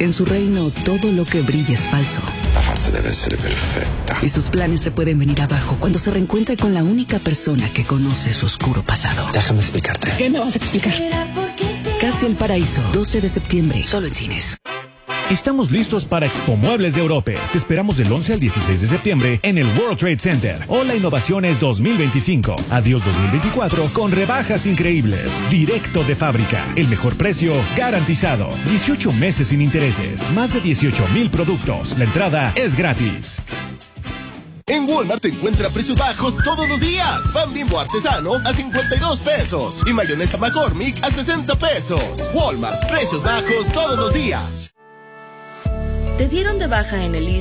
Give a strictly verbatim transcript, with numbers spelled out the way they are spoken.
En su reino, todo lo que brilla es falso. La farsa debe ser perfecta. Y sus planes se pueden venir abajo cuando se reencuentre con la única persona que conoce su oscuro pasado. Déjame explicarte. ¿Qué me vas a explicar? Casi el paraíso, doce de septiembre, solo en cines. Estamos listos para Expo Muebles de Europe. Te esperamos del once al dieciséis de septiembre en el World Trade Center. Hola Innovaciones dos mil veinticinco. Adiós dos mil veinticuatro con rebajas increíbles. Directo de fábrica. El mejor precio garantizado. dieciocho meses sin intereses. Más de dieciocho mil productos. La entrada es gratis. En Walmart te encuentra precios bajos todos los días. Pan Bimbo artesano a cincuenta y dos pesos. Y mayonesa McCormick a sesenta pesos. Walmart, precios bajos todos los días. ¿Te dieron de baja en el I S S S?